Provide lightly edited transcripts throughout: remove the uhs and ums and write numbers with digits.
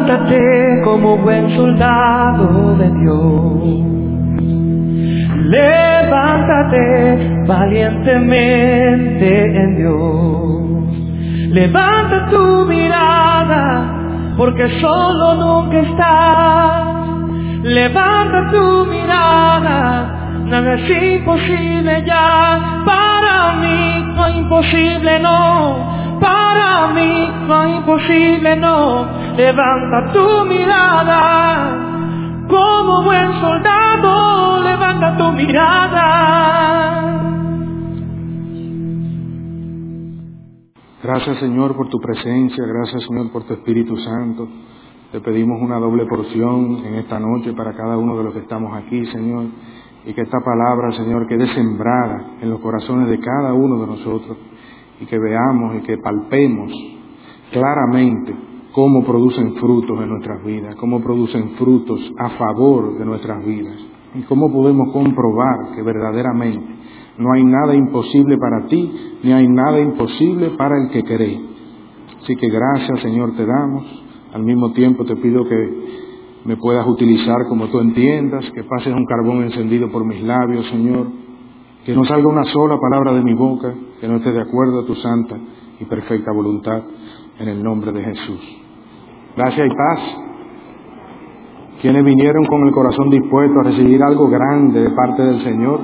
Levántate como buen soldado de Dios. Levántate valientemente en Dios. Levanta tu mirada, porque solo nunca estás. Levanta tu mirada, nada es imposible ya. Para mí no es imposible, no. Para mí no es imposible, no. Levanta tu mirada, como buen soldado, levanta tu mirada. Gracias, Señor, por tu presencia. Gracias, Señor, por tu Espíritu Santo. Te pedimos una doble porción en esta noche para cada uno de los que estamos aquí, Señor. Y que esta palabra, Señor, quede sembrada en los corazones de cada uno de nosotros. Y que veamos y que palpemos claramente cómo producen frutos en nuestras vidas, cómo producen frutos a favor de nuestras vidas. Y cómo podemos comprobar que verdaderamente no hay nada imposible para ti, ni hay nada imposible para el que cree. Así que gracias, Señor, te damos. Al mismo tiempo te pido que me puedas utilizar como tú entiendas, que pases un carbón encendido por mis labios, Señor. Que no salga una sola palabra de mi boca que no esté de acuerdo a tu santa y perfecta voluntad, en el nombre de Jesús. Gracias y paz. Quienes vinieron con el corazón dispuesto a recibir algo grande de parte del Señor,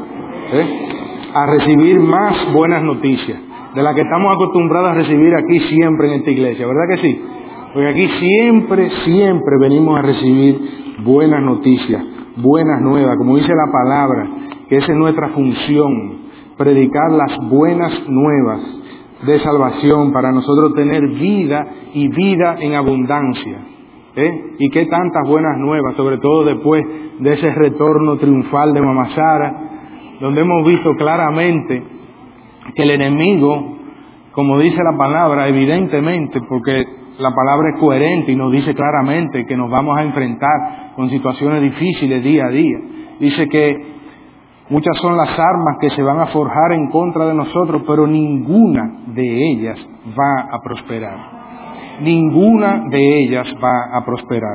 a recibir más buenas noticias, de las que estamos acostumbrados a recibir aquí siempre en esta iglesia, ¿verdad que sí? Porque aquí siempre venimos a recibir buenas noticias, buenas nuevas, como dice la palabra, que esa es nuestra función, predicar las buenas nuevas de salvación para nosotros tener vida y vida en abundancia. Y qué tantas buenas nuevas, sobre todo después de ese retorno triunfal de Mamá Sara, donde hemos visto claramente que el enemigo, como dice la palabra, evidentemente, porque la palabra es coherente y nos dice claramente que nos vamos a enfrentar con situaciones difíciles día a día. Dice que muchas son las armas que se van a forjar en contra de nosotros, pero ninguna de ellas va a prosperar. Ninguna de ellas va a prosperar.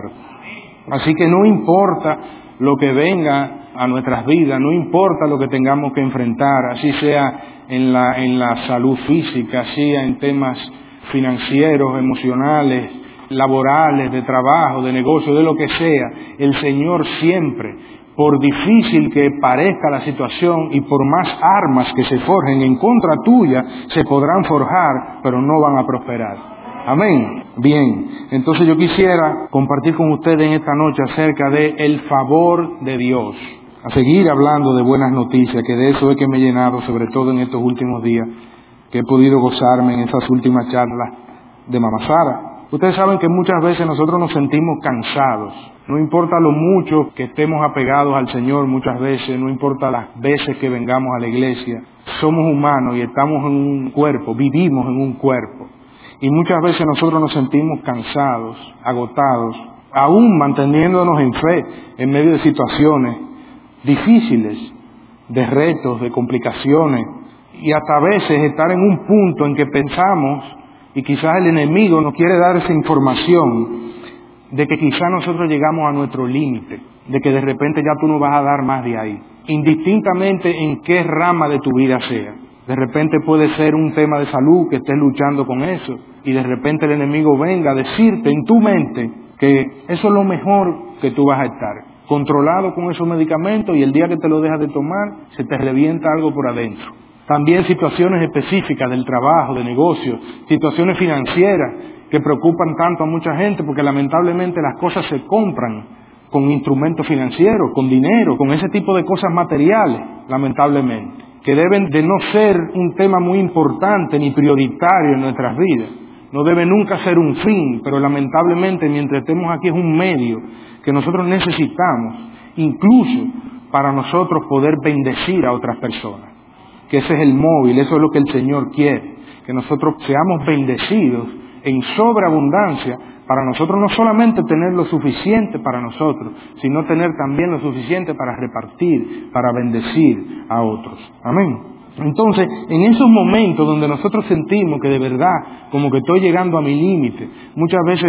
Así que no importa lo que venga a nuestras vidas, no importa lo que tengamos que enfrentar, así sea en la salud física, sea en temas financieros, emocionales, laborales, de trabajo, de negocio, de lo que sea, el Señor siempre, por difícil que parezca la situación y por más armas que se forjen en contra tuya, se podrán forjar, pero no van a prosperar. Amén. Bien, entonces yo quisiera compartir con ustedes en esta noche acerca de el favor de Dios. A seguir hablando de buenas noticias, que de eso es que me he llenado, sobre todo en estos últimos días, que he podido gozarme en esas últimas charlas de Mamá Sara. Ustedes saben que muchas veces nosotros nos sentimos cansados. No importa lo mucho que estemos apegados al Señor muchas veces, no importa las veces que vengamos a la iglesia, somos humanos y estamos en un cuerpo, vivimos en un cuerpo. Y muchas veces nosotros nos sentimos cansados, agotados, aún manteniéndonos en fe en medio de situaciones difíciles, de retos, de complicaciones, y hasta a veces estar en un punto en que pensamos, y quizás el enemigo nos quiere dar esa información, de que quizás nosotros llegamos a nuestro límite, de que de repente ya tú no vas a dar más de ahí, indistintamente en qué rama de tu vida sea. De repente puede ser un tema de salud, que estés luchando con eso, y de repente el enemigo venga a decirte en tu mente que eso es lo mejor que tú vas a estar, controlado con esos medicamentos, y el día que te lo dejas de tomar, se te revienta algo por adentro. También situaciones específicas del trabajo, de negocio, situaciones financieras que preocupan tanto a mucha gente, porque lamentablemente las cosas se compran con instrumentos financieros, con dinero, con ese tipo de cosas materiales, lamentablemente, que deben de no ser un tema muy importante ni prioritario en nuestras vidas. No debe nunca ser un fin, pero lamentablemente mientras estemos aquí es un medio que nosotros necesitamos, incluso para nosotros poder bendecir a otras personas. Que ese es el móvil, eso es lo que el Señor quiere, que nosotros seamos bendecidos en sobreabundancia, para nosotros no solamente tener lo suficiente para nosotros, sino tener también lo suficiente para repartir, para bendecir a otros. Amén. Entonces, en esos momentos donde nosotros sentimos que de verdad, como que estoy llegando a mi límite, muchas veces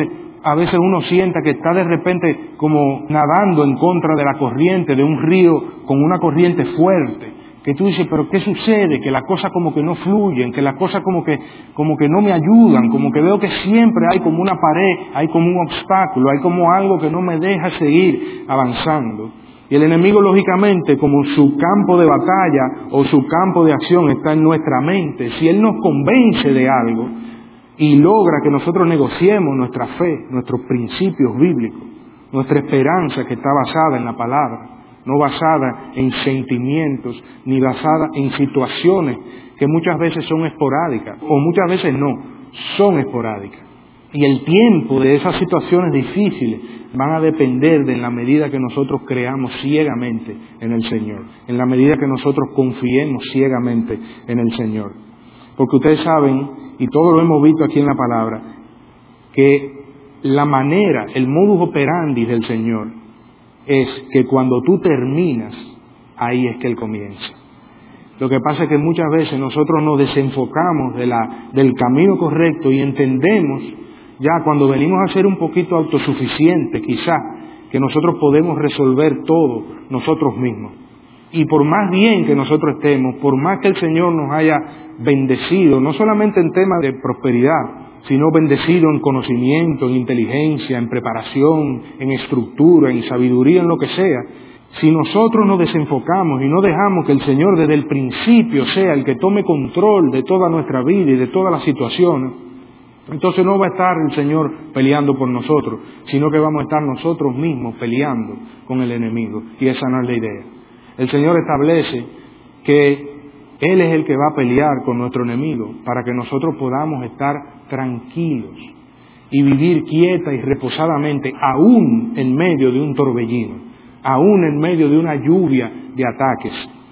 A veces uno sienta que está de repente como nadando en contra de la corriente, de un río con una corriente fuerte, que tú dices, pero ¿qué sucede? Que las cosas como que no fluyen, que las cosas como que no me ayudan, como que veo que siempre hay como una pared, hay como un obstáculo, hay como algo que no me deja seguir avanzando. Y el enemigo, lógicamente, como su campo de batalla o su campo de acción está en nuestra mente, si él nos convence de algo y logra que nosotros negociemos nuestra fe, nuestros principios bíblicos, nuestra esperanza que está basada en la palabra, no basada en sentimientos, ni basada en situaciones que muchas veces son esporádicas, o muchas veces no, son esporádicas. Y el tiempo de esas situaciones difíciles van a depender de en la medida que nosotros creamos ciegamente en el Señor, en la medida que nosotros confiemos ciegamente en el Señor. Porque ustedes saben, y todo lo hemos visto aquí en la palabra, que la manera, el modus operandi del Señor es que cuando tú terminas, ahí es que Él comienza. Lo que pasa es que muchas veces nosotros nos desenfocamos del camino correcto y entendemos, ya cuando venimos a ser un poquito autosuficientes, quizás, que nosotros podemos resolver todo nosotros mismos. Y por más bien que nosotros estemos, por más que el Señor nos haya bendecido, no solamente en temas de prosperidad, sino bendecido en conocimiento, en inteligencia, en preparación, en estructura, en sabiduría, en lo que sea, si nosotros nos desenfocamos y no dejamos que el Señor desde el principio sea el que tome control de toda nuestra vida y de todas las situaciones, entonces no va a estar el Señor peleando por nosotros, sino que vamos a estar nosotros mismos peleando con el enemigo. Y esa no es la idea. El Señor establece que Él es el que va a pelear con nuestro enemigo para que nosotros podamos estar tranquilos y vivir quieta y reposadamente, aún en medio de un torbellino, aún en medio de una lluvia de ataques.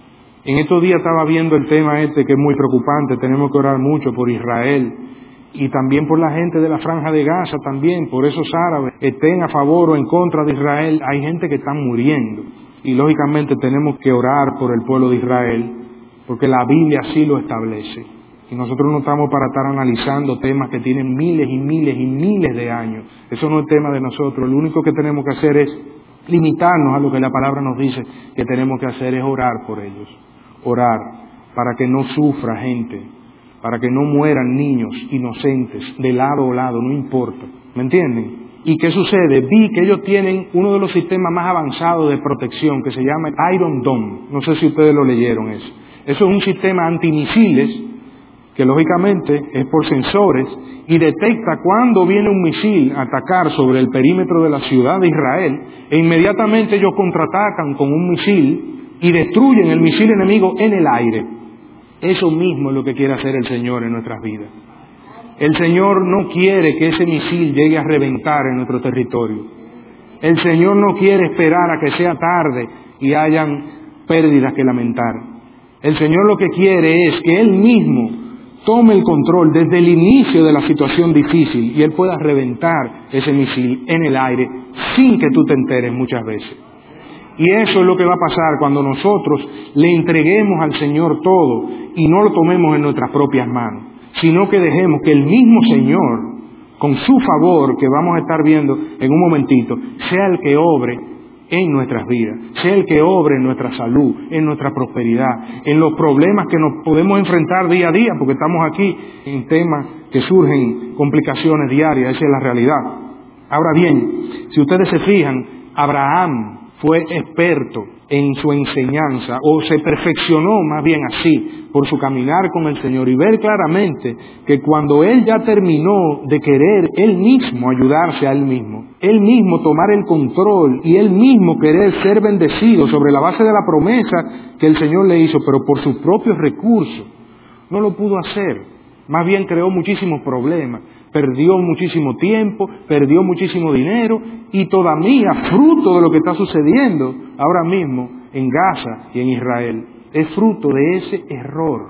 En estos días estaba viendo el tema que es muy preocupante. Tenemos que orar mucho por Israel y también por la gente de la Franja de Gaza también, por esos árabes, estén a favor o en contra de Israel. Hay gente que está muriendo y lógicamente tenemos que orar por el pueblo de Israel porque la Biblia así lo establece. Y nosotros no estamos para estar analizando temas que tienen miles y miles y miles de años. Eso no es tema de nosotros. Lo único que tenemos que hacer es limitarnos a lo que la palabra nos dice que tenemos que hacer, es orar por ellos. Orar para que no sufra gente, para que no mueran niños inocentes, de lado o lado, no importa. ¿Me entienden? ¿Y qué sucede? Vi que ellos tienen uno de los sistemas más avanzados de protección que se llama Iron Dome. No sé si ustedes lo leyeron eso. Eso es un sistema antimisiles que lógicamente es por sensores y detecta cuando viene un misil a atacar sobre el perímetro de la ciudad de Israel e inmediatamente ellos contraatacan con un misil y destruyen el misil enemigo en el aire. Eso mismo es lo que quiere hacer el Señor en nuestras vidas. El Señor no quiere que ese misil llegue a reventar en nuestro territorio. El Señor no quiere esperar a que sea tarde y hayan pérdidas que lamentar. El Señor lo que quiere es que Él mismo tome el control desde el inicio de la situación difícil y Él pueda reventar ese misil en el aire sin que tú te enteres muchas veces. Y eso es lo que va a pasar cuando nosotros le entreguemos al Señor todo y no lo tomemos en nuestras propias manos, sino que dejemos que el mismo Señor, con su favor, que vamos a estar viendo en un momentito, sea el que obre en nuestras vidas, sea el que obre en nuestra salud, en nuestra prosperidad, en los problemas que nos podemos enfrentar día a día, porque estamos aquí en temas que surgen complicaciones diarias, esa es la realidad. Ahora bien, si ustedes se fijan, Abraham fue experto en su enseñanza, o se perfeccionó más bien así, por su caminar con el Señor, y ver claramente que cuando él ya terminó de querer él mismo ayudarse a él mismo tomar el control, y él mismo querer ser bendecido sobre la base de la promesa que el Señor le hizo, pero por sus propios recursos, no lo pudo hacer. Más bien creó muchísimos problemas. Perdió muchísimo tiempo, perdió muchísimo dinero y todavía fruto de lo que está sucediendo ahora mismo en Gaza y en Israel. Es fruto de ese error,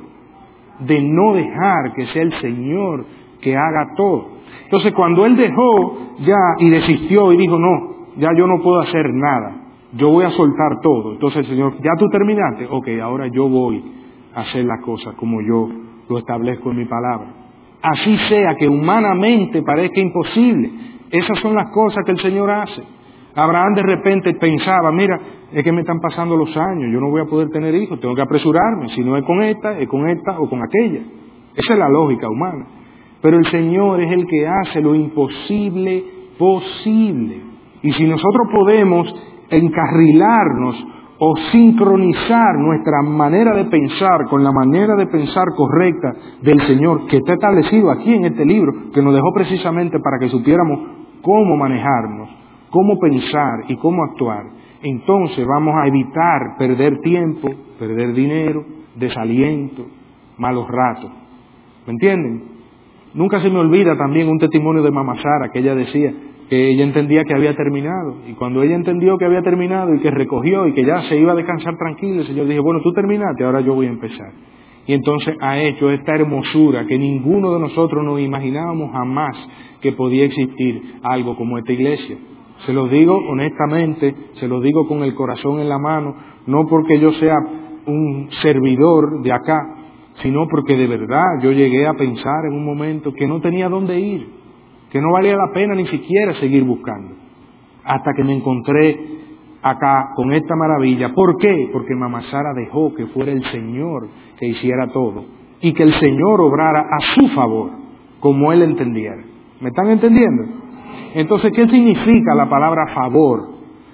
de no dejar que sea el Señor que haga todo. Entonces cuando él dejó ya y desistió y dijo, no, ya yo no puedo hacer nada, yo voy a soltar todo. Entonces el Señor, ¿ya tú terminaste? Ok, ahora yo voy a hacer las cosas como yo lo establezco en mi palabra. Así sea que humanamente parezca imposible, Esas son las cosas que el Señor hace. Abraham de repente pensaba, mira, es que me están pasando los años, yo no voy a poder tener hijos, tengo que apresurarme, si no es con esta o con aquella. Esa es la lógica humana. Pero el Señor es el que hace lo imposible posible. Y si nosotros podemos encarrilarnos o sincronizar nuestra manera de pensar con la manera de pensar correcta del Señor, que está establecido aquí en este libro, que nos dejó precisamente para que supiéramos cómo manejarnos, cómo pensar y cómo actuar, entonces vamos a evitar perder tiempo, perder dinero, desaliento, malos ratos. ¿Me entienden? Nunca se me olvida también un testimonio de Mamá Sara, que ella decía que ella entendía que había terminado, y cuando ella entendió que había terminado y que recogió y que ya se iba a descansar tranquilo, el Señor dijo, bueno, tú terminaste, ahora yo voy a empezar. Y entonces ha hecho esta hermosura que ninguno de nosotros nos imaginábamos jamás que podía existir algo como esta iglesia. Se los digo honestamente, se los digo con el corazón en la mano, no porque yo sea un servidor de acá, sino porque de verdad yo llegué a pensar en un momento que no tenía dónde ir, que no valía la pena ni siquiera seguir buscando, hasta que me encontré acá con esta maravilla. ¿Por qué? Porque Mamá Sara dejó que fuera el Señor que hiciera todo y que el Señor obrara a su favor, como Él entendiera. ¿Me están entendiendo? Entonces, ¿qué significa la palabra favor?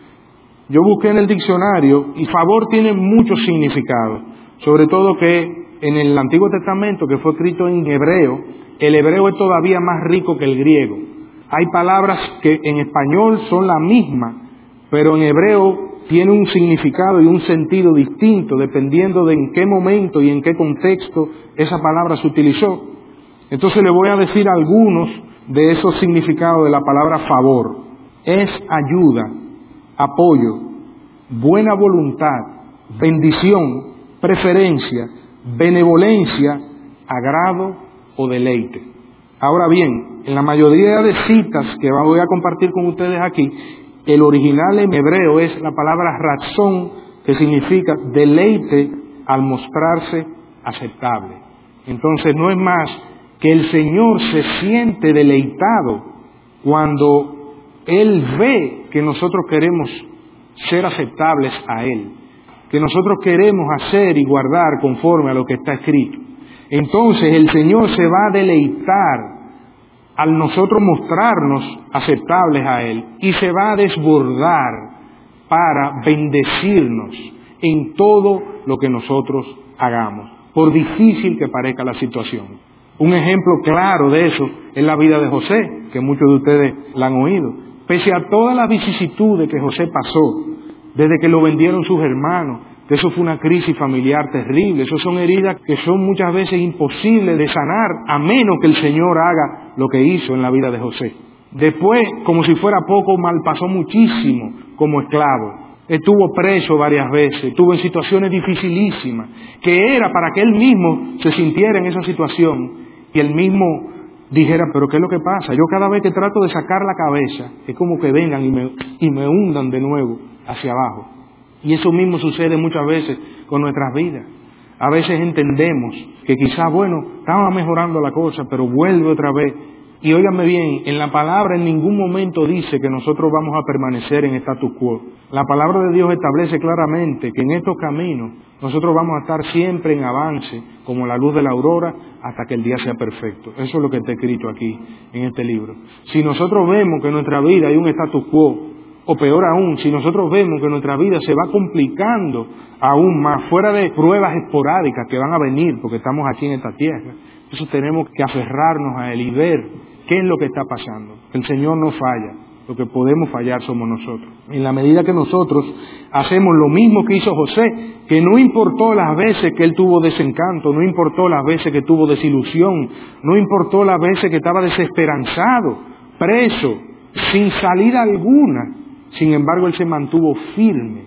Yo busqué en el diccionario y favor tiene muchos significados, sobre todo que en el Antiguo Testamento, que fue escrito en hebreo, el hebreo es todavía más rico que el griego. Hay palabras que en español son la misma, pero en hebreo tiene un significado y un sentido distinto dependiendo de en qué momento y en qué contexto esa palabra se utilizó. Entonces le voy a decir algunos de esos significados de la palabra favor. Es ayuda, apoyo, buena voluntad, bendición, preferencia, benevolencia, agrado o deleite. Ahora bien, en la mayoría de citas que voy a compartir con ustedes aquí, el original en hebreo es la palabra razón, que significa deleite al mostrarse aceptable. Entonces no es más que el Señor se siente deleitado cuando Él ve que nosotros queremos ser aceptables a Él, que nosotros queremos hacer y guardar conforme a lo que está escrito. Entonces el Señor se va a deleitar al nosotros mostrarnos aceptables a Él y se va a desbordar para bendecirnos en todo lo que nosotros hagamos, por difícil que parezca la situación. Un ejemplo claro de eso es la vida de José, que muchos de ustedes la han oído. Pese a todas las vicisitudes que José pasó, desde que lo vendieron sus hermanos, que eso fue una crisis familiar terrible, eso son heridas que son muchas veces imposibles de sanar, a menos que el Señor haga lo que hizo en la vida de José. Después, como si fuera poco, malpasó muchísimo como esclavo. Estuvo preso varias veces, estuvo en situaciones dificilísimas, que era para que él mismo se sintiera en esa situación y él mismo dijera, pero ¿qué es lo que pasa? Yo cada vez que trato de sacar la cabeza, es como que vengan y me hundan de nuevo hacia abajo. Y eso mismo sucede muchas veces con nuestras vidas. A veces entendemos que quizás, bueno, estaba mejorando la cosa, pero vuelve otra vez. Y óiganme bien, en la palabra en ningún momento dice que nosotros vamos a permanecer en status quo. La palabra de Dios establece claramente que en estos caminos nosotros vamos a estar siempre en avance, como la luz de la aurora, hasta que el día sea perfecto. Eso es lo que está escrito aquí en este libro. Si nosotros vemos que en nuestra vida hay un status quo, o peor aún, si nosotros vemos que nuestra vida se va complicando aún más, fuera de pruebas esporádicas que van a venir porque estamos aquí en esta tierra, entonces tenemos que aferrarnos a Él y ver qué es lo que está pasando. El Señor no falla, lo que podemos fallar somos nosotros. En la medida que nosotros hacemos lo mismo que hizo José, que no importó las veces que él tuvo desencanto, no importó las veces que tuvo desilusión, no importó las veces que estaba desesperanzado, preso, sin salida alguna. Sin embargo, él se mantuvo firme,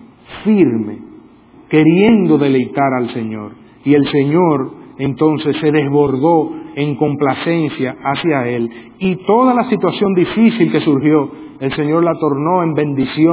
queriendo deleitar al Señor. Y el Señor entonces se desbordó en complacencia hacia él. Y toda la situación difícil que surgió, el Señor la tornó en bendición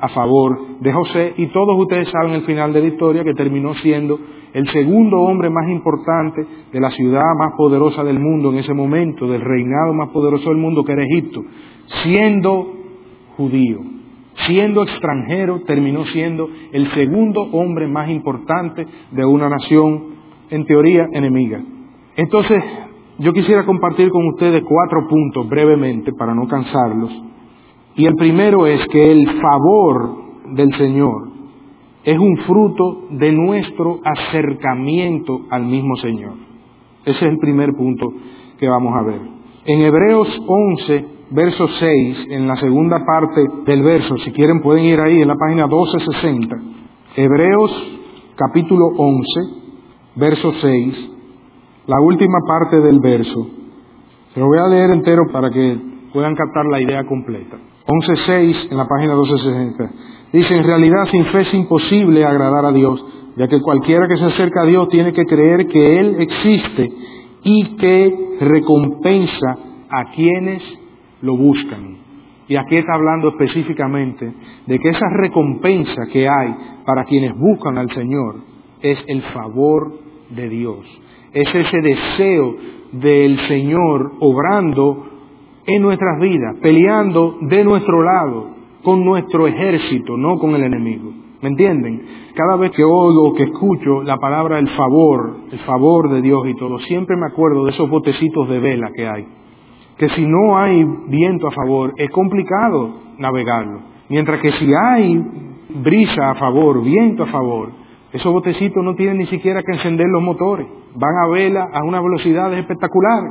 a favor de José, y todos ustedes saben el final de la historia, que terminó siendo el segundo hombre más importante de la ciudad más poderosa del mundo en ese momento, del reinado más poderoso del mundo, que era Egipto, siendo judío, siendo extranjero, terminó siendo el segundo hombre más importante de una nación, en teoría, enemiga. Entonces, yo quisiera compartir con ustedes 4 puntos brevemente, para no cansarlos. Y el primero es que el favor del Señor es un fruto de nuestro acercamiento al mismo Señor. Ese es el primer punto que vamos a ver. En Hebreos 11, verso 6, en la segunda parte del verso, si quieren pueden ir ahí en la página 1260, Hebreos capítulo 11, verso 6, la última parte del verso. Se lo voy a leer entero para que puedan captar la idea completa. 11.6 en la página 1260. Dice: en realidad sin fe es imposible agradar a Dios, ya que cualquiera que se acerca a Dios tiene que creer que Él existe y que recompensa a quienes lo buscan. Y aquí está hablando específicamente de que esa recompensa que hay para quienes buscan al Señor es el favor de Dios. Es ese deseo del Señor obrando en nuestras vidas, peleando de nuestro lado, con nuestro ejército, no con el enemigo. ¿Me entienden? Cada vez que oigo, que escucho la palabra el favor de Dios y todo, siempre me acuerdo de esos botecitos de vela que hay. Que si no hay viento a favor, es complicado navegarlo. Mientras que si hay brisa a favor, viento a favor, esos botecitos no tienen ni siquiera que encender los motores. Van a vela a unas velocidades espectaculares.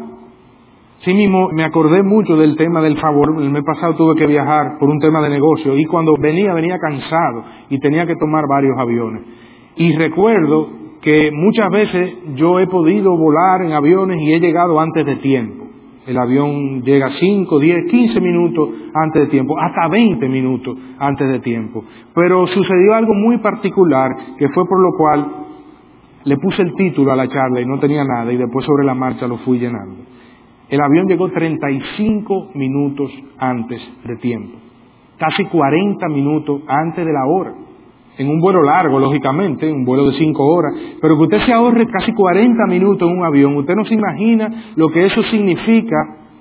Sí mismo me acordé mucho del tema del favor. El mes pasado tuve que viajar por un tema de negocio y cuando venía cansado y tenía que tomar varios aviones. Y recuerdo que muchas veces yo he podido volar en aviones y he llegado antes de tiempo. El avión llega 5, 10, 15 minutos antes de tiempo, hasta 20 minutos antes de tiempo. Pero sucedió algo muy particular, que fue por lo cual le puse el título a la charla y no tenía nada, y después sobre la marcha lo fui llenando. El avión llegó 35 minutos antes de tiempo, casi 40 minutos antes de la hora. En un vuelo largo, lógicamente, un vuelo de 5 horas, pero que usted se ahorre casi 40 minutos en un avión, usted no se imagina lo que eso significa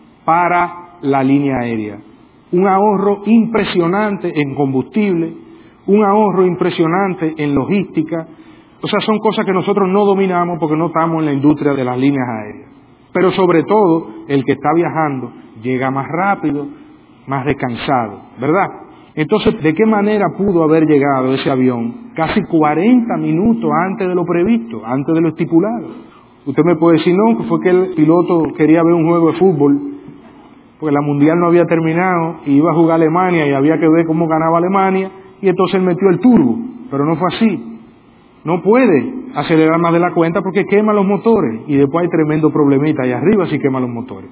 para la línea aérea. Un ahorro impresionante en combustible, un ahorro impresionante en logística. O sea, son cosas que nosotros no dominamos porque no estamos en la industria de las líneas aéreas. Pero sobre todo, el que está viajando llega más rápido, más descansado, ¿verdad? Entonces, ¿de qué manera pudo haber llegado ese avión casi 40 minutos antes de lo previsto, antes de lo estipulado? Usted me puede decir, no, que fue que el piloto quería ver un juego de fútbol, porque la mundial no había terminado y iba a jugar Alemania y había que ver cómo ganaba Alemania, y entonces él metió el turbo, pero no fue así. No puede acelerar más de la cuenta porque quema los motores y después hay tremendo problemita allá arriba si quema los motores.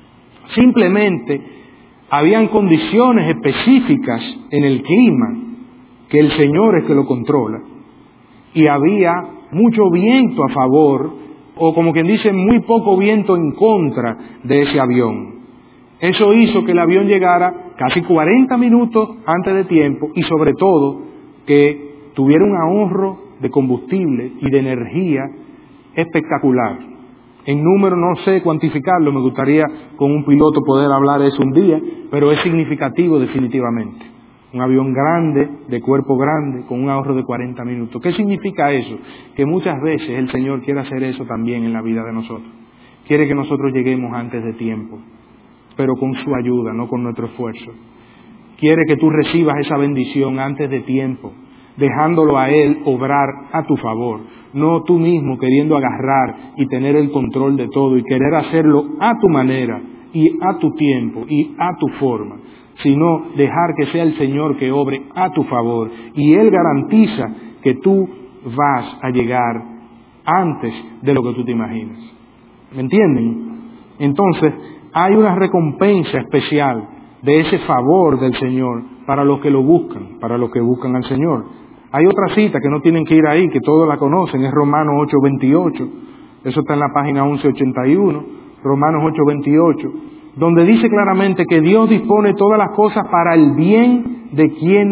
Simplemente habían condiciones específicas en el clima que el Señor es que lo controla y había mucho viento a favor, o como quien dice, muy poco viento en contra de ese avión. Eso hizo que el avión llegara casi 40 minutos antes de tiempo y sobre todo que tuviera un ahorro de combustible y de energía espectacular. En número no sé cuantificarlo, me gustaría con un piloto poder hablar de eso un día, pero es significativo definitivamente. Un avión grande, de cuerpo grande, con un ahorro de 40 minutos. ¿Qué significa eso? Que muchas veces el Señor quiere hacer eso también en la vida de nosotros. Quiere que nosotros lleguemos antes de tiempo, pero con su ayuda, no con nuestro esfuerzo. Quiere que tú recibas esa bendición antes de tiempo, dejándolo a Él obrar a tu favor, no tú mismo queriendo agarrar y tener el control de todo y querer hacerlo a tu manera y a tu tiempo y a tu forma, sino dejar que sea el Señor que obre a tu favor y Él garantiza que tú vas a llegar antes de lo que tú te imaginas. ¿Me entienden? Entonces, hay una recompensa especial de ese favor del Señor para los que lo buscan, para los que buscan al Señor. Hay otra cita que no tienen que ir ahí, que todos la conocen, es Romanos 8:28. Eso está en la página 1181, Romanos 8:28, donde dice claramente que Dios dispone todas las cosas para el bien de quienes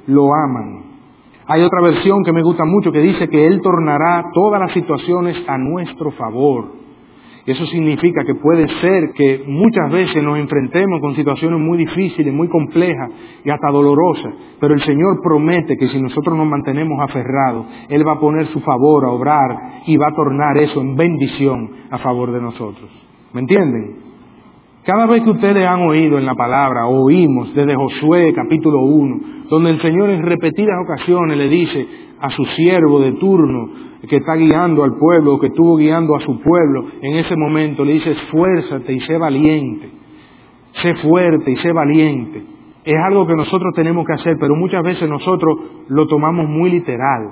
lo aman. Hay otra versión que me gusta mucho que dice que Él tornará todas las situaciones a nuestro favor. Eso significa que puede ser que muchas veces nos enfrentemos con situaciones muy difíciles, muy complejas y hasta dolorosas, pero el Señor promete que si nosotros nos mantenemos aferrados, Él va a poner su favor a obrar y va a tornar eso en bendición a favor de nosotros. ¿Me entienden? Cada vez que ustedes han oído en la palabra, oímos desde Josué capítulo 1, donde el Señor en repetidas ocasiones le dice a su siervo de turno, que está guiando al pueblo, que estuvo guiando a su pueblo, en ese momento le dice, esfuérzate y sé valiente, sé fuerte y sé valiente. Es algo que nosotros tenemos que hacer, pero muchas veces nosotros lo tomamos muy literal.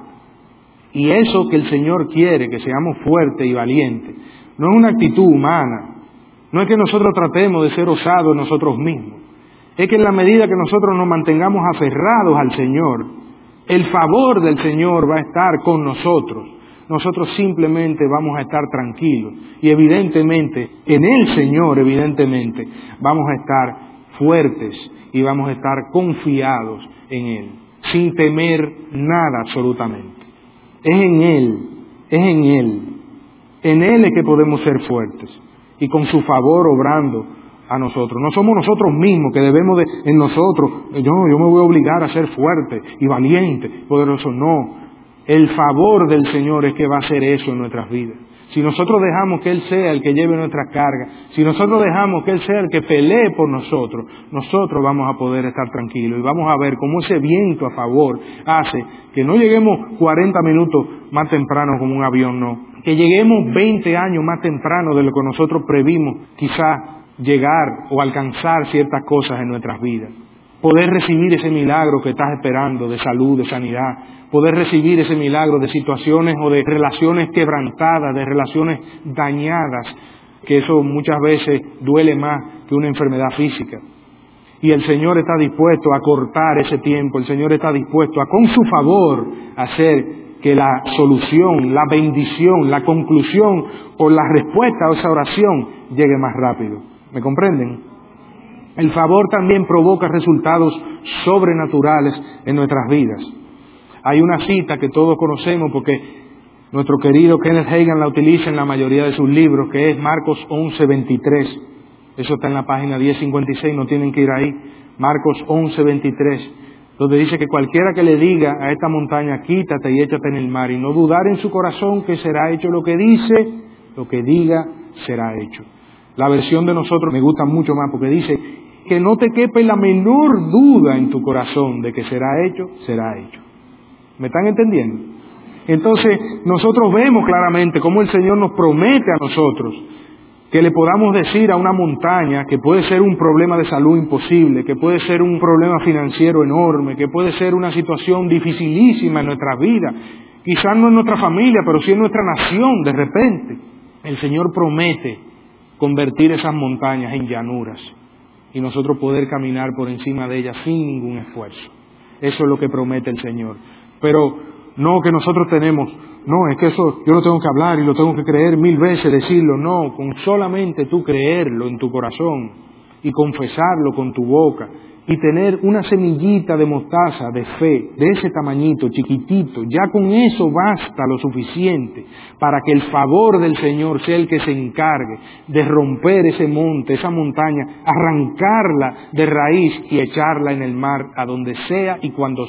Y eso que el Señor quiere, que seamos fuertes y valientes, no es una actitud humana. No es que nosotros tratemos de ser osados nosotros mismos. Es que en la medida que nosotros nos mantengamos aferrados al Señor, el favor del Señor va a estar con nosotros. Nosotros simplemente vamos a estar tranquilos. Y evidentemente, en el Señor, evidentemente, vamos a estar fuertes y vamos a estar confiados en Él, sin temer nada absolutamente. Es en Él, es en Él. En Él es que podemos ser fuertes. Y con su favor obrando a nosotros. No somos nosotros mismos que debemos de, en nosotros, yo me voy a obligar a ser fuerte y valiente, poderoso. No, el favor del Señor es que va a hacer eso en nuestras vidas. Si nosotros dejamos que Él sea el que lleve nuestras cargas, si nosotros dejamos que Él sea el que pelee por nosotros, nosotros vamos a poder estar tranquilos y vamos a ver cómo ese viento a favor hace que no lleguemos 40 minutos más temprano como un avión, no. Que lleguemos 20 años más temprano de lo que nosotros previmos quizás llegar o alcanzar ciertas cosas en nuestras vidas. Poder recibir ese milagro que estás esperando de salud, de sanidad. Poder recibir ese milagro de situaciones o de relaciones quebrantadas, de relaciones dañadas, que eso muchas veces duele más que una enfermedad física. Y el Señor está dispuesto a cortar ese tiempo, el Señor está dispuesto a, con su favor, hacer que la solución, la bendición, la conclusión o la respuesta a esa oración llegue más rápido. ¿Me comprenden? El favor también provoca resultados sobrenaturales en nuestras vidas. Hay una cita que todos conocemos porque nuestro querido Kenneth Hagin la utiliza en la mayoría de sus libros, que es Marcos 11:23. Eso está en la página 1056, no tienen que ir ahí. Marcos 11:23, donde dice que cualquiera que le diga a esta montaña, quítate y échate en el mar, y no dudar en su corazón que será hecho lo que dice, lo que diga será hecho. La versión de nosotros me gusta mucho más porque dice que no te quepe la menor duda en tu corazón de que será hecho, será hecho. ¿Me están entendiendo? Entonces nosotros vemos claramente cómo el Señor nos promete a nosotros que le podamos decir a una montaña que puede ser un problema de salud imposible, que puede ser un problema financiero enorme, que puede ser una situación dificilísima en nuestra vida, quizás no en nuestra familia, pero sí en nuestra nación de repente. El Señor promete convertir esas montañas en llanuras y nosotros poder caminar por encima de ellas sin ningún esfuerzo. Eso es lo que promete el Señor. Pero no que nosotros tenemos, no, es que eso yo lo tengo que hablar y lo tengo que creer 1000 veces, decirlo. No, con solamente tú creerlo en tu corazón y confesarlo con tu boca y tener una semillita de mostaza, de fe, de ese tamañito, chiquitito, ya con eso basta lo suficiente para que el favor del Señor sea el que se encargue de romper ese monte, esa montaña, arrancarla de raíz y echarla en el mar a donde sea y cuando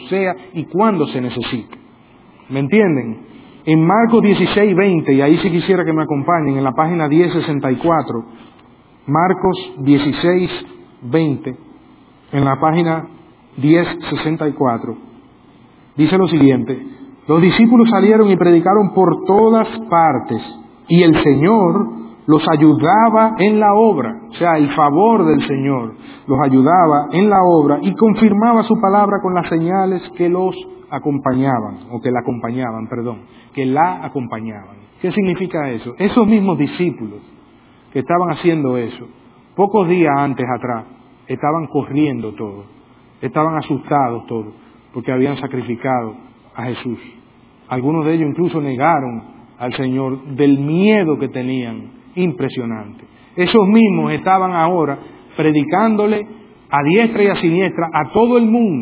se necesite. ¿Me entienden? En Marcos 16:20, y ahí sí quisiera que me acompañen, en la página 1064, Marcos 16:20, en la página 1064, dice lo siguiente: los discípulos salieron y predicaron por todas partes, y el Señor los ayudaba en la obra. O sea, el favor del Señor los ayudaba en la obra y confirmaba su palabra con las señales que los acompañaban, que la acompañaban. ¿Qué significa eso? Esos mismos discípulos que estaban haciendo eso, pocos días antes atrás, estaban corriendo todos, estaban asustados todos, porque habían sacrificado a Jesús. Algunos de ellos incluso negaron al Señor del miedo que tenían, impresionante. Esos mismos estaban ahora predicándole a diestra y a siniestra a todo el mundo,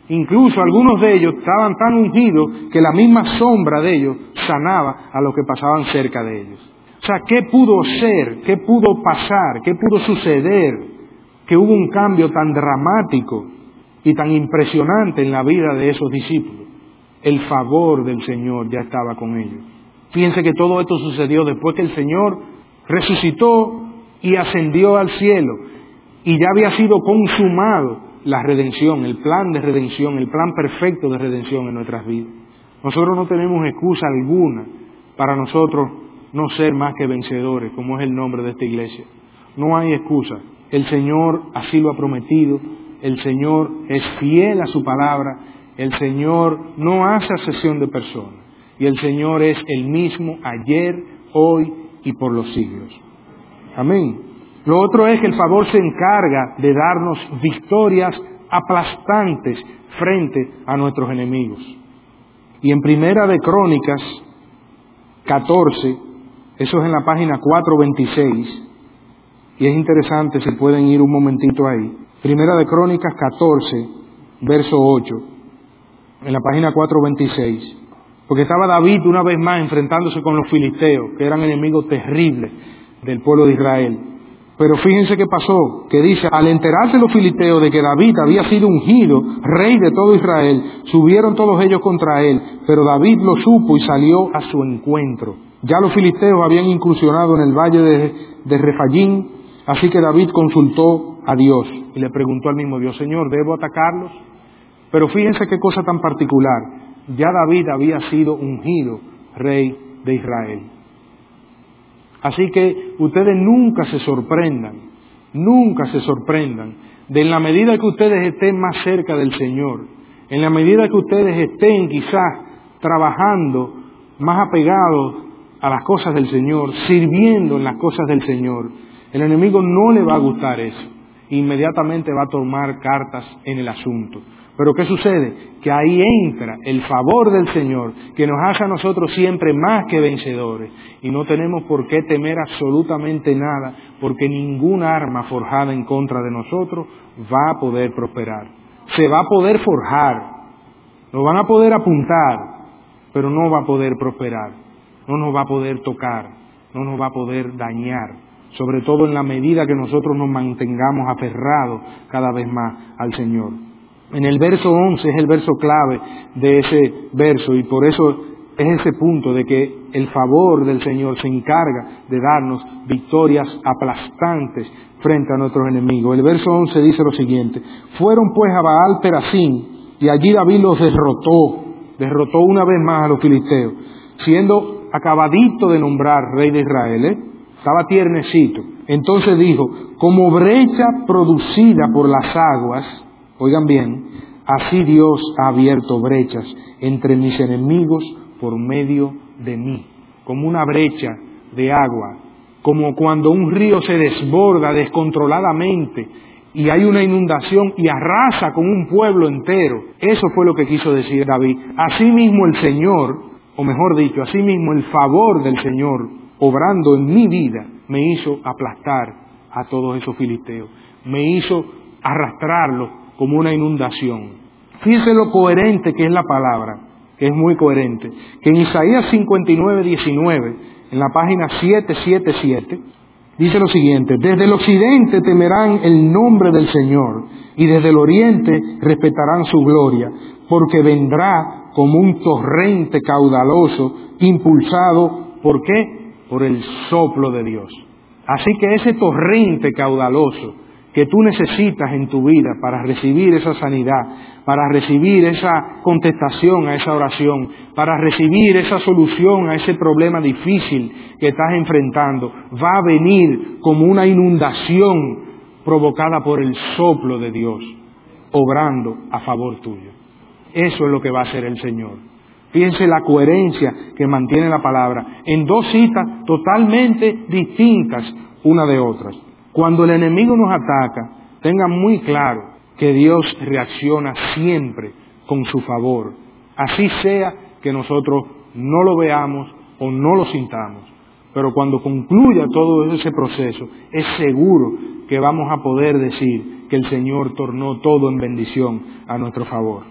Incluso algunos de ellos estaban tan ungidos que la misma sombra de ellos sanaba a los que pasaban cerca de ellos. O sea, ¿qué pudo ser? ¿Qué pudo pasar? ¿Qué pudo suceder? Que hubo un cambio tan dramático y tan impresionante en la vida de esos discípulos. El favor del Señor ya estaba con ellos. Fíjense que todo esto sucedió después que el Señor resucitó y ascendió al cielo. Y ya había sido consumado la redención, el plan de redención, el plan perfecto de redención en nuestras vidas. Nosotros no tenemos excusa alguna para nosotros no ser más que vencedores, como es el nombre de esta iglesia. No hay excusa. El Señor así lo ha prometido. El Señor es fiel a su palabra. El Señor no hace acepción de personas. Y el Señor es el mismo ayer, hoy y por los siglos. Amén. Lo otro es que el favor se encarga de darnos victorias aplastantes frente a nuestros enemigos. Y en Primera de Crónicas 14, eso es en la página 426, y es interesante, si pueden ir un momentito ahí. Primera de Crónicas 14, verso 8, en la página 426. Porque estaba David una vez más enfrentándose con los filisteos, que eran enemigos terribles del pueblo de Israel. Pero fíjense qué pasó, que dice, al enterarse los filisteos de que David había sido ungido rey de todo Israel, subieron todos ellos contra él, pero David lo supo y salió a su encuentro. Ya los filisteos habían incursionado en el valle de Refayín, así que David consultó a Dios y le preguntó al mismo Dios, Señor, ¿debo atacarlos? Pero fíjense qué cosa tan particular, ya David había sido ungido rey de Israel. Así que ustedes nunca se sorprendan de en la medida que ustedes estén más cerca del Señor, en la medida que ustedes estén quizás trabajando más apegados a las cosas del Señor, sirviendo en las cosas del Señor, el enemigo no le va a gustar eso. Inmediatamente va a tomar cartas en el asunto. Pero ¿qué sucede? Que ahí entra el favor del Señor, que nos hace a nosotros siempre más que vencedores. Y no tenemos por qué temer absolutamente nada, porque ninguna arma forjada en contra de nosotros va a poder prosperar. Se va a poder forjar, lo van a poder apuntar, pero no va a poder prosperar, no nos va a poder tocar, no nos va a poder dañar, sobre todo en la medida que nosotros nos mantengamos aferrados cada vez más al Señor. En el verso 11 es el verso clave de ese verso y por eso es ese punto de que el favor del Señor se encarga de darnos victorias aplastantes frente a nuestros enemigos. El verso 11 dice lo siguiente, fueron pues a Baal Perasim y allí David los derrotó una vez más a los filisteos, siendo acabadito de nombrar rey de Israel, estaba tiernecito. Entonces dijo, como brecha producida por las aguas, oigan bien, así Dios ha abierto brechas entre mis enemigos por medio de mí, como una brecha de agua, como cuando un río se desborda descontroladamente y hay una inundación y arrasa con un pueblo entero. Eso fue lo que quiso decir David. Asimismo el Señor, o mejor dicho, asimismo el favor del Señor, obrando en mi vida, me hizo aplastar a todos esos filisteos, me hizo arrastrarlos como una inundación. Fíjense lo coherente que es la palabra, que es muy coherente, que en Isaías 59:19, en la página 777, dice lo siguiente, desde el occidente temerán el nombre del Señor, y desde el oriente respetarán su gloria, porque vendrá como un torrente caudaloso, impulsado, ¿por qué? Por el soplo de Dios. Así que ese torrente caudaloso que tú necesitas en tu vida para recibir esa sanidad, para recibir esa contestación a esa oración, para recibir esa solución a ese problema difícil que estás enfrentando, va a venir como una inundación provocada por el soplo de Dios, obrando a favor tuyo. Eso es lo que va a hacer el Señor. Fíjense la coherencia que mantiene la palabra en dos citas totalmente distintas una de otras. Cuando el enemigo nos ataca, tengan muy claro que Dios reacciona siempre con su favor. Así sea que nosotros no lo veamos o no lo sintamos. Pero cuando concluya todo ese proceso, es seguro que vamos a poder decir que el Señor tornó todo en bendición a nuestro favor.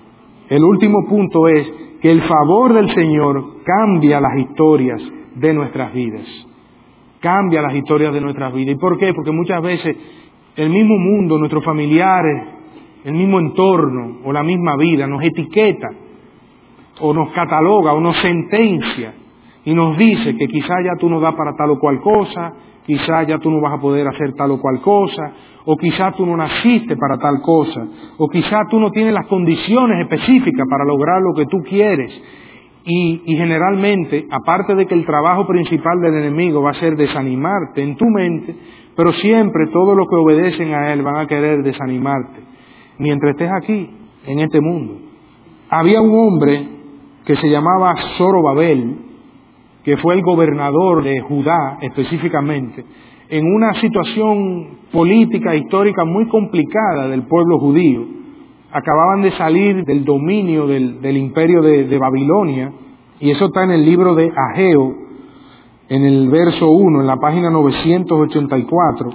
El último punto es que el favor del Señor cambia las historias de nuestras vidas. Cambia las historias de nuestras vidas. ¿Y por qué? Porque muchas veces el mismo mundo, nuestros familiares, el mismo entorno o la misma vida nos etiqueta o nos cataloga o nos sentencia y nos dice que quizá ya tú no das para tal o cual cosa, quizá ya tú no vas a poder hacer tal o cual cosa, o quizá tú no naciste para tal cosa, o quizá tú no tienes las condiciones específicas para lograr lo que tú quieres. Y generalmente, aparte de que el trabajo principal del enemigo va a ser desanimarte en tu mente, pero siempre todos los que obedecen a él van a querer desanimarte mientras estés aquí, en este mundo. Había un hombre que se llamaba Zorobabel, que fue el gobernador de Judá específicamente, en una situación política histórica muy complicada del pueblo judío. Acababan de salir del dominio del imperio de Babilonia, y eso está en el libro de Ageo, en el verso 1, en la página 984.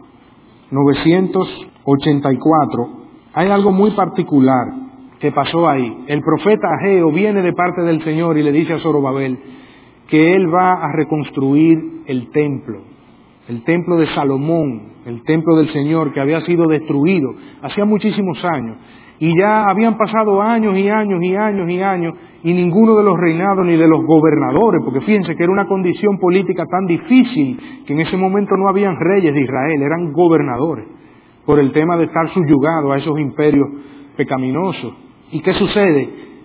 Hay algo muy particular que pasó ahí. El profeta Ageo viene de parte del Señor y le dice a Zorobabel que él va a reconstruir el templo de Salomón, el templo del Señor que había sido destruido hacía muchísimos años. Y ya habían pasado años y años y años y años, y ninguno de los reinados ni de los gobernadores, porque fíjense que era una condición política tan difícil que en ese momento no habían reyes de Israel, eran gobernadores, por el tema de estar subyugados a esos imperios pecaminosos. ¿Y qué sucede?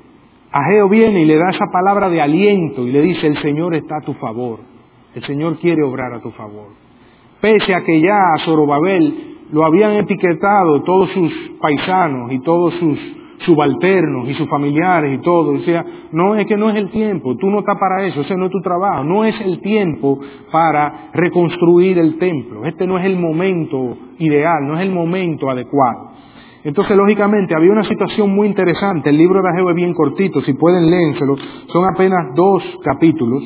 Ageo viene y le da esa palabra de aliento y le dice: el Señor está a tu favor, el Señor quiere obrar a tu favor. Pese a que ya a Zorobabel lo habían etiquetado todos sus paisanos y todos sus subalternos y sus familiares y todo, decía: no, es que no es el tiempo, tú no estás para eso, ese no es tu trabajo, no es el tiempo para reconstruir el templo, este no es el momento ideal, no es el momento adecuado. Entonces, lógicamente, había una situación muy interesante. El libro de Ageo es bien cortito, si pueden léenselo, son apenas 2 capítulos,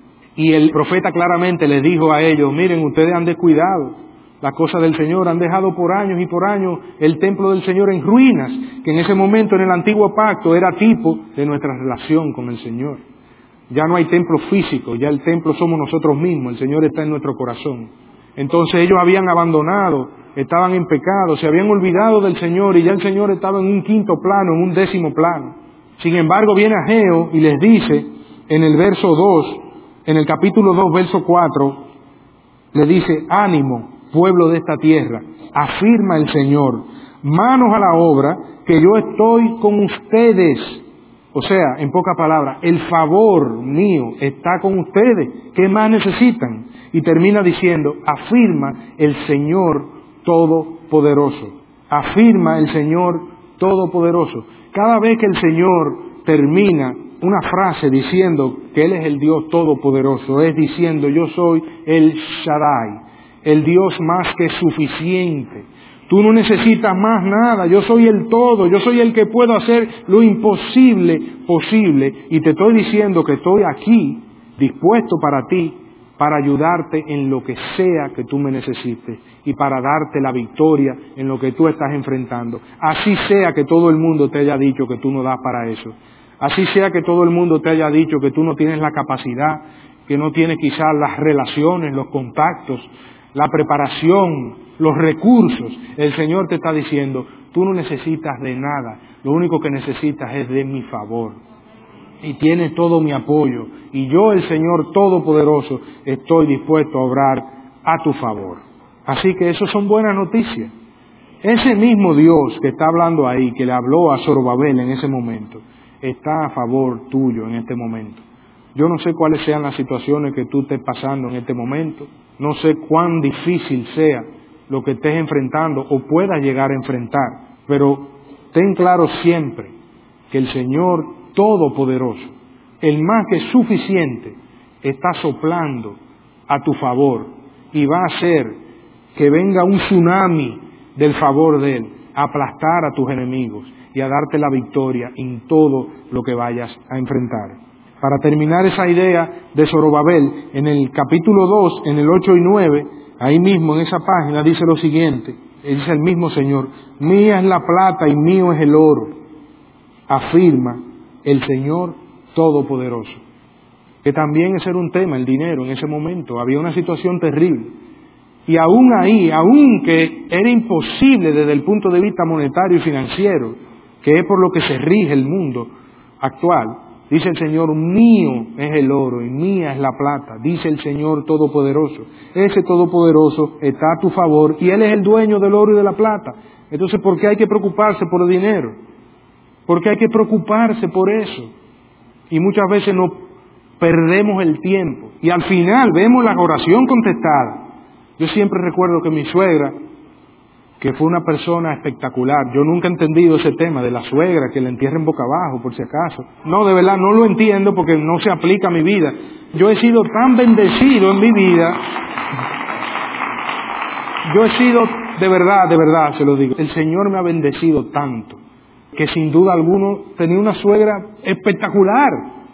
y el profeta claramente les dijo a ellos: miren, ustedes han descuidado las cosas del Señor, han dejado por años y por años el templo del Señor en ruinas, que en ese momento en el antiguo pacto era tipo de nuestra relación con el Señor. Ya no hay templo físico, ya el templo somos nosotros mismos, el Señor está en nuestro corazón. Entonces ellos habían abandonado, estaban en pecado, se habían olvidado del Señor y ya el Señor estaba en un 5º plano, en un 10º plano. Sin embargo, viene Ageo y les dice en el verso 2, en el capítulo 2, verso 4, le dice: ánimo, pueblo de esta tierra, afirma el Señor, manos a la obra, que yo estoy con ustedes. O sea, en pocas palabras, el favor mío está con ustedes. ¿Qué más necesitan? Y termina diciendo: afirma el Señor Todopoderoso. Afirma el Señor Todopoderoso. Cada vez que el Señor termina una frase diciendo que Él es el Dios Todopoderoso, es diciendo: yo soy el Shaddai, el Dios más que suficiente. Tú no necesitas más nada, yo soy el todo, yo soy el que puedo hacer lo imposible posible, y te estoy diciendo que estoy aquí, dispuesto para ti, para ayudarte en lo que sea que tú me necesites y para darte la victoria en lo que tú estás enfrentando. Así sea que todo el mundo te haya dicho que tú no das para eso. Así sea que todo el mundo te haya dicho que tú no tienes la capacidad, que no tienes quizás las relaciones, los contactos, la preparación, los recursos. El Señor te está diciendo: tú no necesitas de nada, lo único que necesitas es de mi favor. Y tienes todo mi apoyo. Y yo, el Señor Todopoderoso, estoy dispuesto a obrar a tu favor. Así que eso son buenas noticias. Ese mismo Dios que está hablando ahí, que le habló a Zorobabel en ese momento, está a favor tuyo en este momento. Yo no sé cuáles sean las situaciones que tú estés pasando en este momento. No sé cuán difícil sea lo que estés enfrentando o puedas llegar a enfrentar. Pero ten claro siempre que el Señor Todopoderoso, el más que suficiente, está soplando a tu favor y va a hacer que venga un tsunami del favor de Él, a aplastar a tus enemigos y a darte la victoria en todo lo que vayas a enfrentar. Para terminar esa idea de Zorobabel, en el capítulo 2, en el 8 y 9, ahí mismo en esa página dice lo siguiente, dice el mismo Señor: mía es la plata y mío es el oro, afirma el Señor Todopoderoso. Que también ese era un tema, el dinero en ese momento. Había una situación terrible. Y aún ahí, aún que era imposible desde el punto de vista monetario y financiero, que es por lo que se rige el mundo actual, dice el Señor, mío es el oro y mía es la plata, dice el Señor Todopoderoso. Ese Todopoderoso está a tu favor y Él es el dueño del oro y de la plata. Entonces, ¿por qué hay que preocuparse por el dinero? ¿Por qué hay que preocuparse por eso? Y muchas veces nos perdemos el tiempo y al final vemos la oración contestada. Yo siempre recuerdo que mi suegra, que fue una persona espectacular, yo nunca he entendido ese tema de la suegra, que la entierren boca abajo, por si acaso. No, de verdad, no lo entiendo porque no se aplica a mi vida. Yo he sido tan bendecido en mi vida, yo he sido, de verdad, se lo digo, el Señor me ha bendecido tanto, que sin duda alguna tenía una suegra espectacular.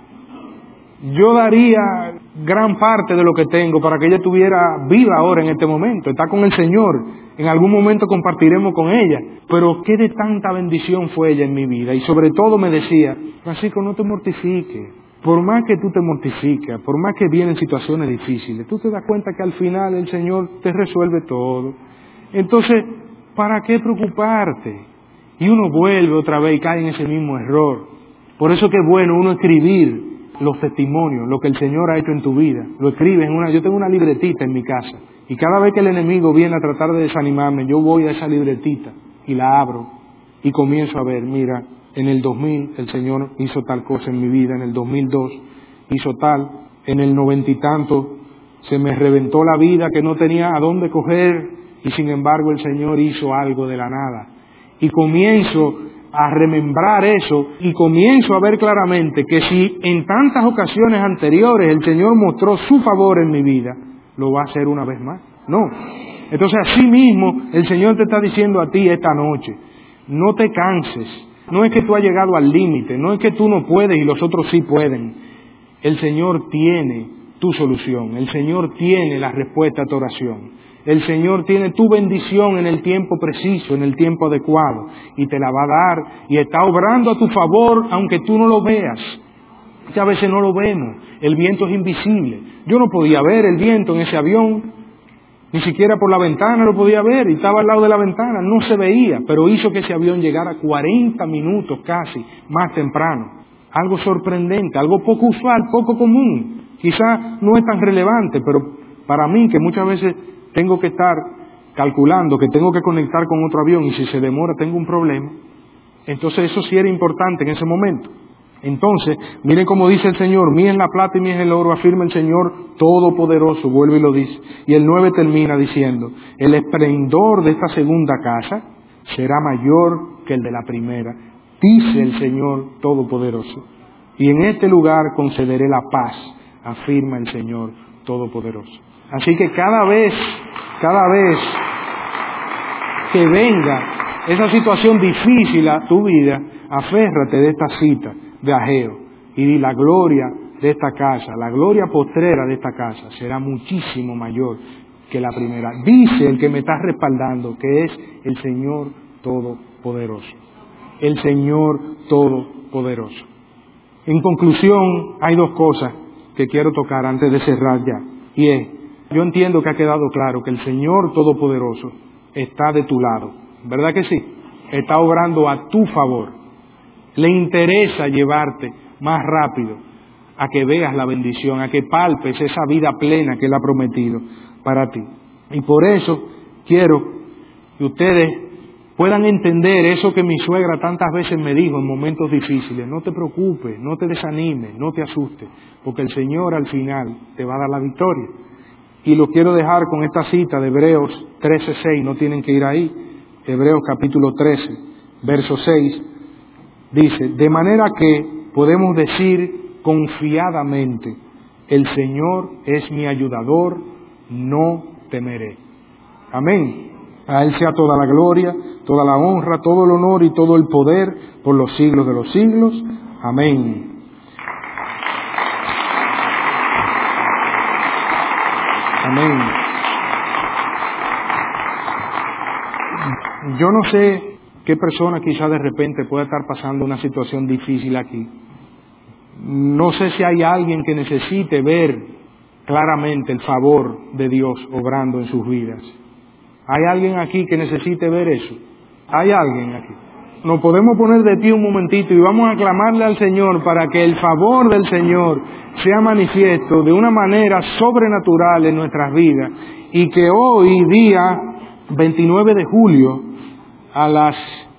Yo daría gran parte de lo que tengo para que ella estuviera viva ahora en este momento, está con el Señor, en algún momento compartiremos con ella, pero qué de tanta bendición fue ella en mi vida, y sobre todo me decía, Francisco, no te mortifiques, por más que tú te mortificas, por más que vienen situaciones difíciles, tú te das cuenta que al final el Señor te resuelve todo, entonces, ¿para qué preocuparte? Y uno vuelve otra vez y cae en ese mismo error. Por eso que es bueno uno escribir los testimonios, lo que el Señor ha hecho en tu vida. Lo escribes yo tengo una libretita en mi casa y cada vez que el enemigo viene a tratar de desanimarme, yo voy a esa libretita y la abro y comienzo a ver, mira, en el 2000 el Señor hizo tal cosa en mi vida, en el 2002 hizo tal, en el 90 y tanto se me reventó la vida que no tenía a dónde coger y sin embargo el Señor hizo algo de la nada. Y comienzo a remembrar eso y comienzo a ver claramente que si en tantas ocasiones anteriores el Señor mostró su favor en mi vida, lo va a hacer una vez más. No. Entonces así mismo el Señor te está diciendo a ti esta noche, no te canses, no es que tú has llegado al límite, no es que tú no puedes y los otros sí pueden. El Señor tiene tu solución, el Señor tiene la respuesta a tu oración. El Señor tiene tu bendición en el tiempo preciso, en el tiempo adecuado, y te la va a dar, y está obrando a tu favor, aunque tú no lo veas. Muchas veces no lo vemos, el viento es invisible. Yo no podía ver el viento en ese avión, ni siquiera por la ventana lo podía ver, y estaba al lado de la ventana, no se veía, pero hizo que ese avión llegara 40 minutos casi más temprano. Algo sorprendente, algo poco usual, poco común. Quizá no es tan relevante, pero para mí, que muchas veces tengo que estar calculando que tengo que conectar con otro avión y si se demora tengo un problema, entonces eso sí era importante en ese momento. Entonces, miren cómo dice el Señor, mía es la plata y mía es el oro, afirma el Señor Todopoderoso, vuelve y lo dice. Y el 9 termina diciendo, el esplendor de esta segunda casa será mayor que el de la primera, dice el Señor Todopoderoso. Y en este lugar concederé la paz, afirma el Señor Todopoderoso. Así que cada vez que venga esa situación difícil a tu vida, aférrate de esta cita de Ageo y di la gloria de esta casa, la gloria postrera de esta casa será muchísimo mayor que la primera. Dice el que me está respaldando que es el Señor Todopoderoso. El Señor Todopoderoso. En conclusión, hay dos cosas que quiero tocar antes de cerrar ya. Y es, yo entiendo que ha quedado claro que el Señor Todopoderoso está de tu lado. ¿Verdad que sí? Está obrando a tu favor. Le interesa llevarte más rápido a que veas la bendición, a que palpes esa vida plena que Él ha prometido para ti. Y por eso quiero que ustedes puedan entender eso que mi suegra tantas veces me dijo en momentos difíciles. No te preocupes, no te desanimes, no te asustes, porque el Señor al final te va a dar la victoria. Y lo quiero dejar con esta cita de Hebreos 13:6, no tienen que ir ahí. Hebreos capítulo 13, verso 6, dice, de manera que podemos decir confiadamente, el Señor es mi ayudador, no temeré. Amén. A Él sea toda la gloria, toda la honra, todo el honor y todo el poder por los siglos de los siglos. Amén. Amén. Yo no sé qué persona quizá de repente pueda estar pasando una situación difícil aquí. No sé si hay alguien que necesite ver claramente el favor de Dios obrando en sus vidas. ¿Hay alguien aquí que necesite ver eso? ¿Hay alguien aquí? Nos podemos poner de pie un momentito y vamos a clamarle al Señor para que el favor del Señor sea manifiesto de una manera sobrenatural en nuestras vidas, y que hoy, día 29 de julio, a las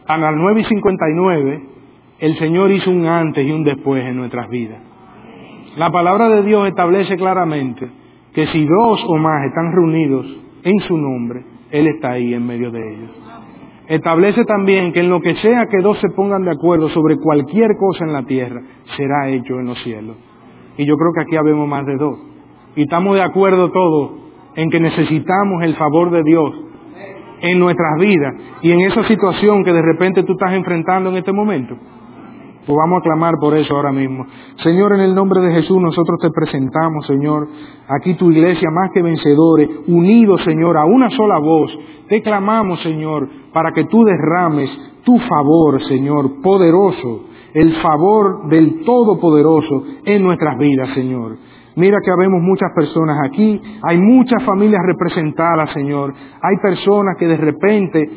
9:59, el Señor hizo un antes y un después en nuestras vidas. La palabra de Dios establece claramente que si dos o más están reunidos en su nombre, Él está ahí en medio de ellos. Establece también que en lo que sea que dos se pongan de acuerdo sobre cualquier cosa en la tierra, será hecho en los cielos. Y yo creo que aquí habemos más de dos. Y estamos de acuerdo todos en que necesitamos el favor de Dios en nuestras vidas y en esa situación que de repente tú estás enfrentando en este momento. Pues vamos a clamar por eso ahora mismo. Señor, en el nombre de Jesús nosotros te presentamos, Señor, aquí tu iglesia más que vencedores, unidos, Señor, a una sola voz. Te clamamos, Señor, para que tú derrames tu favor, Señor, poderoso, el favor del Todopoderoso en nuestras vidas, Señor. Mira que habemos muchas personas aquí, hay muchas familias representadas, Señor. Hay personas que de repente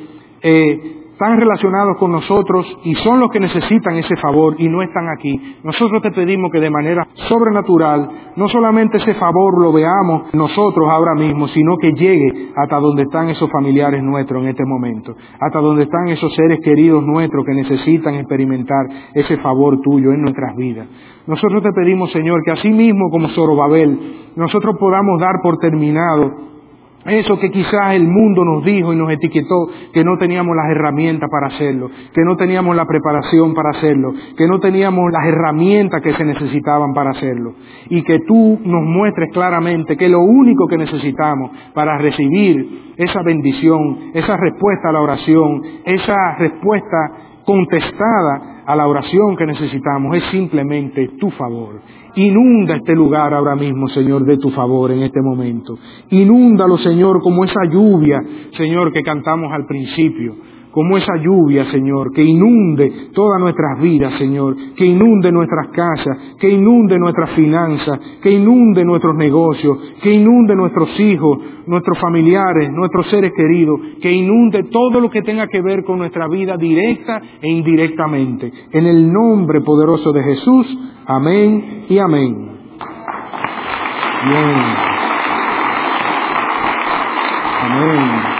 están relacionados con nosotros y son los que necesitan ese favor y no están aquí. Nosotros te pedimos que de manera sobrenatural, no solamente ese favor lo veamos nosotros ahora mismo, sino que llegue hasta donde están esos familiares nuestros en este momento, hasta donde están esos seres queridos nuestros que necesitan experimentar ese favor tuyo en nuestras vidas. Nosotros te pedimos, Señor, que así mismo como Zorobabel, nosotros podamos dar por terminado eso que quizás el mundo nos dijo y nos etiquetó, que no teníamos las herramientas para hacerlo, que no teníamos la preparación para hacerlo, que no teníamos las herramientas que se necesitaban para hacerlo. Y que tú nos muestres claramente que lo único que necesitamos para recibir esa bendición, esa respuesta a la oración, esa respuesta contestada a la oración que necesitamos, es simplemente tu favor. Inunda este lugar ahora mismo, Señor, de tu favor en este momento. Inúndalo, Señor, como esa lluvia, Señor, que cantamos al principio. Como esa lluvia, Señor, que inunde todas nuestras vidas, Señor, que inunde nuestras casas, que inunde nuestras finanzas, que inunde nuestros negocios, que inunde nuestros hijos, nuestros familiares, nuestros seres queridos, que inunde todo lo que tenga que ver con nuestra vida directa e indirectamente. En el nombre poderoso de Jesús, amén y amén. Bien. Amén.